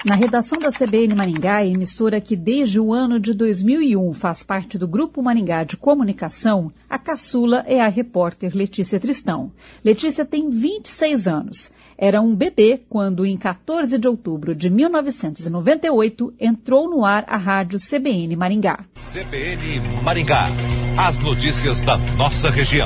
Na redação da CBN Maringá, emissora que desde o ano de 2001 faz parte do Grupo Maringá de Comunicação, a caçula é a repórter Letícia Tristão. Letícia tem 26 anos. Era um bebê quando, em 14 de outubro de 1998, entrou no ar a rádio CBN Maringá. CBN Maringá. As notícias da nossa região.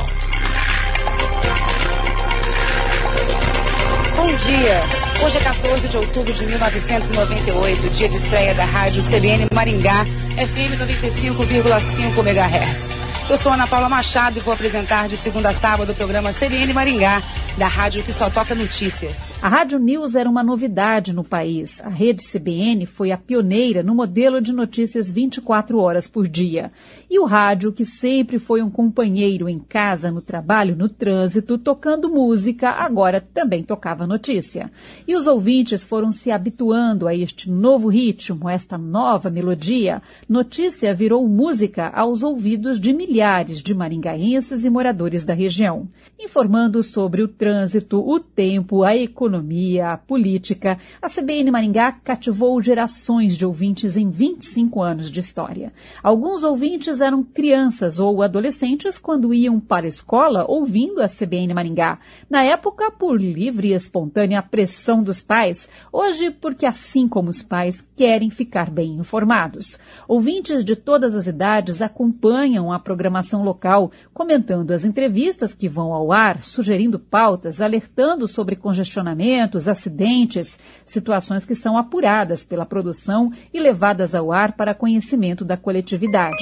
Bom dia. Hoje é 14 de outubro de 1998, dia de estreia da rádio CBN Maringá, FM 95,5 MHz. Eu sou Ana Paula Machado e vou apresentar de segunda a sábado o programa CBN Maringá, da rádio que só toca notícia. A Rádio News era uma novidade no país. A rede CBN foi a pioneira no modelo de notícias 24 horas por dia. E o rádio, que sempre foi um companheiro em casa, no trabalho, no trânsito, tocando música, agora também tocava notícia. E os ouvintes foram se habituando a este novo ritmo, esta nova melodia. Notícia virou música aos ouvidos de milhares de maringaenses e moradores da região, informando sobre o trânsito, o tempo, a economia, a política. A CBN Maringá cativou gerações de ouvintes em 25 anos de história. Alguns ouvintes eram crianças ou adolescentes quando iam para a escola ouvindo a CBN Maringá. Na época, por livre e espontânea pressão dos pais. Hoje, porque assim como os pais querem ficar bem informados. Ouvintes de todas as idades acompanham a programação local, comentando as entrevistas que vão ao ar, sugerindo pautas, alertando sobre congestionamentos, acidentes, situações que são apuradas pela produção e levadas ao ar para conhecimento da coletividade.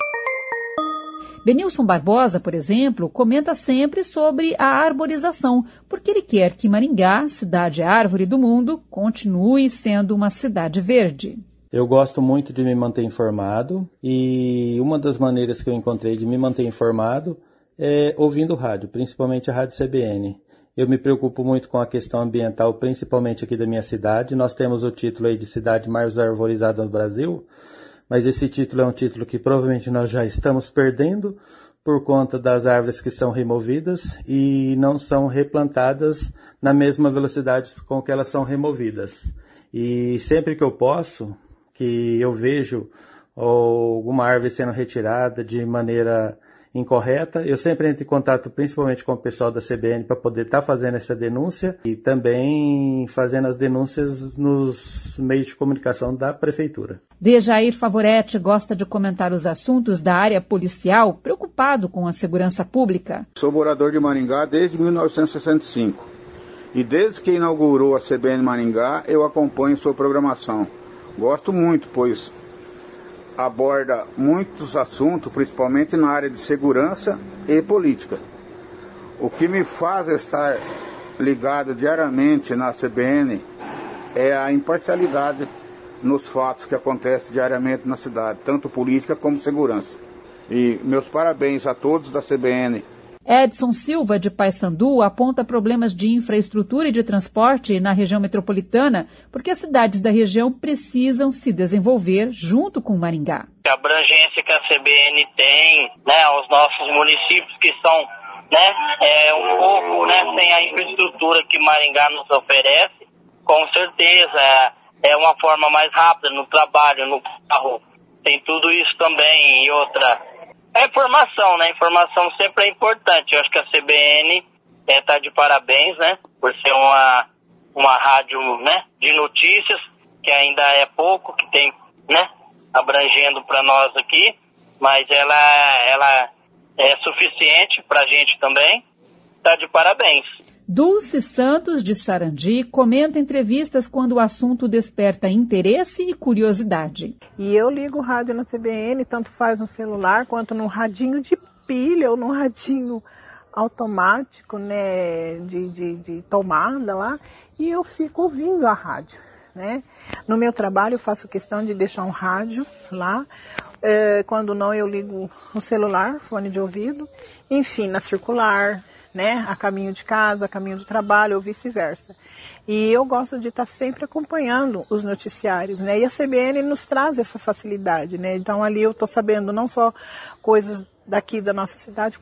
Benilson Barbosa, por exemplo, comenta sempre sobre a arborização, porque ele quer que Maringá, cidade árvore do mundo, continue sendo uma cidade verde. Eu gosto muito de me manter informado e uma das maneiras que eu encontrei de me manter informado é ouvindo rádio, principalmente a Rádio CBN. Eu me preocupo muito com a questão ambiental, principalmente aqui da minha cidade. Nós temos o título aí de cidade mais arborizada no Brasil, mas esse título é um título que provavelmente nós já estamos perdendo por conta das árvores que são removidas e não são replantadas na mesma velocidade com que elas são removidas. E sempre que eu posso, que eu vejo alguma árvore sendo retirada de maneira incorreta, eu sempre entro em contato principalmente com o pessoal da CBN para poder estar fazendo essa denúncia e também fazendo as denúncias nos meios de comunicação da Prefeitura. Dejair Favoretti gosta de comentar os assuntos da área policial, preocupado com a segurança pública. Sou morador de Maringá desde 1965 e desde que inaugurou a CBN Maringá eu acompanho sua programação. Gosto muito, pois aborda muitos assuntos, principalmente na área de segurança e política. O que me faz estar ligado diariamente na CBN é a imparcialidade nos fatos que acontecem diariamente na cidade, tanto política como segurança. E meus parabéns a todos da CBN. Edson Silva, de Paissandu, aponta problemas de infraestrutura e de transporte na região metropolitana, porque as cidades da região precisam se desenvolver junto com Maringá. A abrangência que a CBN tem, aos nossos municípios que são, um pouco, sem a infraestrutura que Maringá nos oferece, com certeza é uma forma mais rápida no trabalho, no carro, tem tudo isso também. E outra, a informação, Informação sempre é importante. Eu acho que a CBN está de parabéns, por ser uma rádio, de notícias, que ainda é pouco, que tem, abrangendo para nós aqui, mas ela é suficiente para a gente também. Está de parabéns. Dulce Santos, de Sarandi, comenta entrevistas quando o assunto desperta interesse e curiosidade. E eu ligo o rádio na CBN, tanto faz no celular quanto no radinho de pilha ou no radinho automático, de tomada lá, e eu fico ouvindo a rádio, No meu trabalho eu faço questão de deixar um rádio lá, quando não eu ligo o celular, fone de ouvido, enfim, na circular, a caminho de casa, a caminho do trabalho ou vice-versa. E eu gosto de estar sempre acompanhando os noticiários, E a CBN nos traz essa facilidade, Então ali eu estou sabendo não só coisas daqui da nossa cidade, como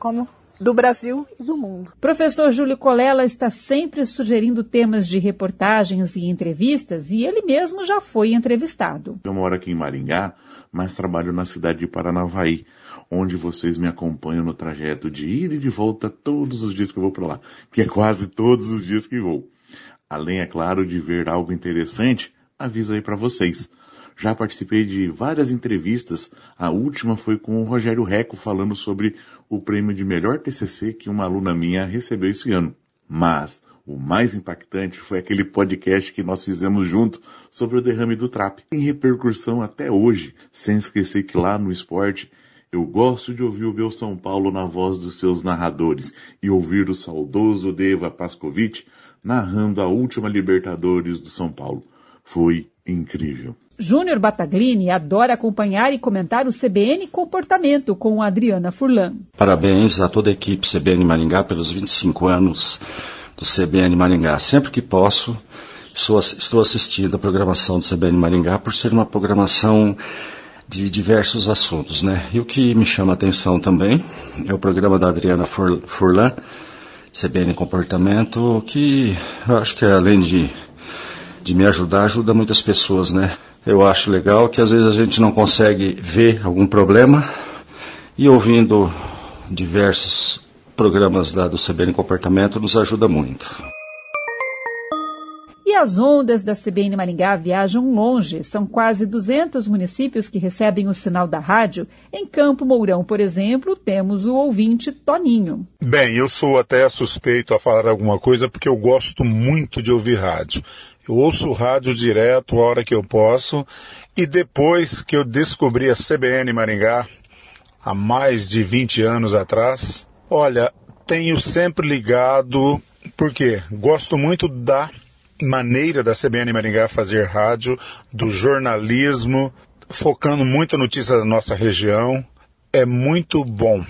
do Brasil e do mundo. Professor Júlio Colella está sempre sugerindo temas de reportagens e entrevistas e ele mesmo já foi entrevistado. Eu moro aqui em Maringá, mas trabalho na cidade de Paranavaí, onde vocês me acompanham no trajeto de ida e de volta todos os dias que eu vou para lá, que é quase todos os dias que vou. Além, é claro, de ver algo interessante, aviso aí para vocês. Já participei de várias entrevistas, a última foi com o Rogério Reco falando sobre o prêmio de melhor TCC que uma aluna minha recebeu esse ano. Mas o mais impactante foi aquele podcast que nós fizemos junto sobre o derrame do TRAP. Tem repercussão até hoje, sem esquecer que lá no esporte eu gosto de ouvir o meu São Paulo na voz dos seus narradores e ouvir o saudoso Deva Pascovitch narrando a última Libertadores do São Paulo. Foi incrível. Júnior Battaglini adora acompanhar e comentar o CBN Comportamento com a Adriana Furlan. Parabéns a toda a equipe CBN Maringá pelos 25 anos do CBN Maringá. Sempre que posso, estou assistindo a programação do CBN Maringá por ser uma programação de diversos assuntos, né? E o que me chama a atenção também é o programa da Adriana Furlan, CBN Comportamento, que eu acho que além de me ajudar, ajuda muitas pessoas, né? Eu acho legal que às vezes a gente não consegue ver algum problema e ouvindo diversos programas do CBN Comportamento nos ajuda muito. E as ondas da CBN Maringá viajam longe. São quase 200 municípios que recebem o sinal da rádio. Em Campo Mourão, por exemplo, temos o ouvinte Toninho. Bem, eu sou até suspeito a falar alguma coisa porque eu gosto muito de ouvir rádio. Eu ouço rádio direto a hora que eu posso e depois que eu descobri a CBN Maringá, há mais de 20 anos atrás, olha, tenho sempre ligado, porque gosto muito da maneira da CBN Maringá fazer rádio, do jornalismo, focando muito a notícia da nossa região, é muito bom.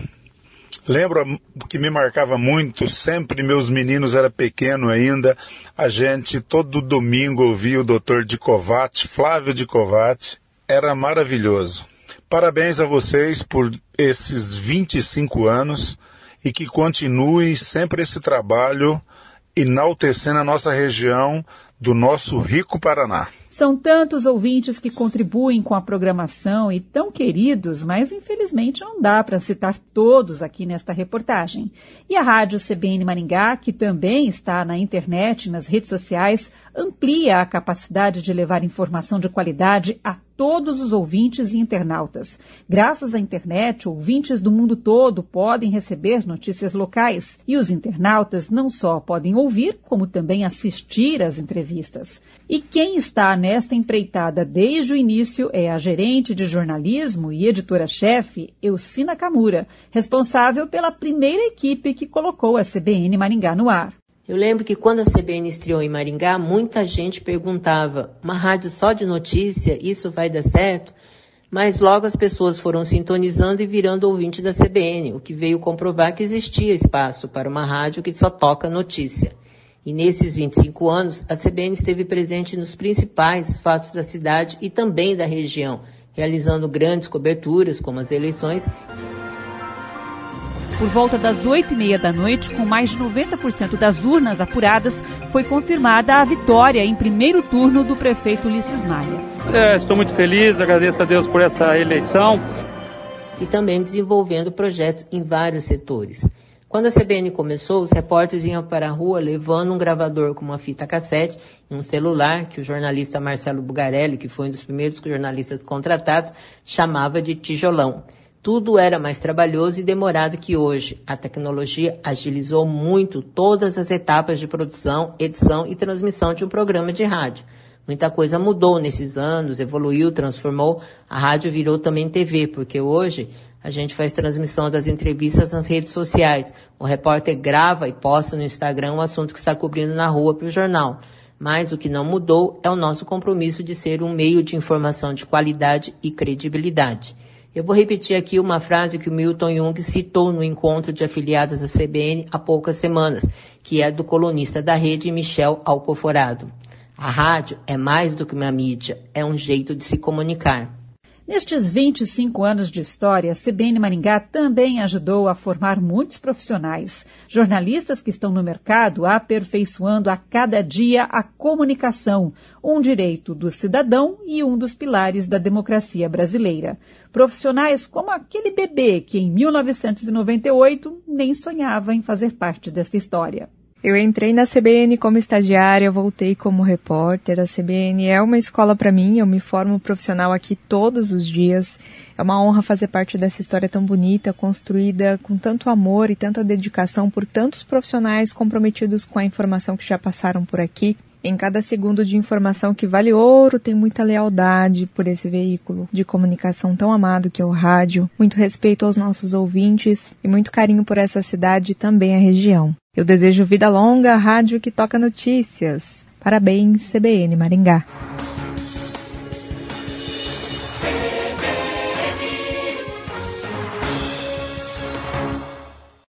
Lembro que me marcava muito, sempre meus meninos eram pequenos ainda, a gente todo domingo ouvia o Dr. Dicovati, Flávio Dicovati, era maravilhoso. Parabéns a vocês por esses 25 anos e que continue sempre esse trabalho enaltecendo a nossa região do nosso rico Paraná. São tantos ouvintes que contribuem com a programação e tão queridos, mas infelizmente não dá para citar todos aqui nesta reportagem. E a Rádio CBN Maringá, que também está na internet e nas redes sociais, amplia a capacidade de levar informação de qualidade a todos os ouvintes e internautas. Graças à internet, ouvintes do mundo todo podem receber notícias locais. E os internautas não só podem ouvir, como também assistir às entrevistas. E quem está nesta empreitada desde o início é a gerente de jornalismo e editora-chefe, Elcina Kamura, responsável pela primeira equipe que colocou a CBN Maringá no ar. Eu lembro que quando a CBN estreou em Maringá, muita gente perguntava, uma rádio só de notícia, isso vai dar certo? Mas logo as pessoas foram sintonizando e virando ouvinte da CBN, o que veio comprovar que existia espaço para uma rádio que só toca notícia. E nesses 25 anos, a CBN esteve presente nos principais fatos da cidade e também da região, realizando grandes coberturas, como as eleições. Por volta das 8h30 da noite, com mais de 90% das urnas apuradas, foi confirmada a vitória em primeiro turno do prefeito Ulisses Maia. Estou muito feliz, agradeço a Deus por essa eleição. E também desenvolvendo projetos em vários setores. Quando a CBN começou, os repórteres iam para a rua levando um gravador com uma fita cassete e um celular que o jornalista Marcelo Bugarelli, que foi um dos primeiros jornalistas contratados, chamava de tijolão. Tudo era mais trabalhoso e demorado que hoje. A tecnologia agilizou muito todas as etapas de produção, edição e transmissão de um programa de rádio. Muita coisa mudou nesses anos, evoluiu, transformou. A rádio virou também TV, porque hoje a gente faz transmissão das entrevistas nas redes sociais. O repórter grava e posta no Instagram o assunto que está cobrindo na rua para o jornal. Mas o que não mudou é o nosso compromisso de ser um meio de informação de qualidade e credibilidade. Eu vou repetir aqui uma frase que o Milton Jung citou no encontro de afiliados da CBN há poucas semanas, que é do colunista da rede Michel Alcoforado. A rádio é mais do que uma mídia, é um jeito de se comunicar. Nestes 25 anos de história, a CBN Maringá também ajudou a formar muitos profissionais, jornalistas que estão no mercado aperfeiçoando a cada dia a comunicação, um direito do cidadão e um dos pilares da democracia brasileira. Profissionais como aquele bebê que, em 1998, nem sonhava em fazer parte desta história. Eu entrei na CBN como estagiária, voltei como repórter. A CBN é uma escola para mim, eu me formo profissional aqui todos os dias. É uma honra fazer parte dessa história tão bonita, construída com tanto amor e tanta dedicação por tantos profissionais comprometidos com a informação que já passaram por aqui. Em cada segundo de informação que vale ouro, tem muita lealdade por esse veículo de comunicação tão amado que é o rádio, muito respeito aos nossos ouvintes e muito carinho por essa cidade e também a região. Eu desejo vida longa à rádio que toca notícias. Parabéns, CBN Maringá.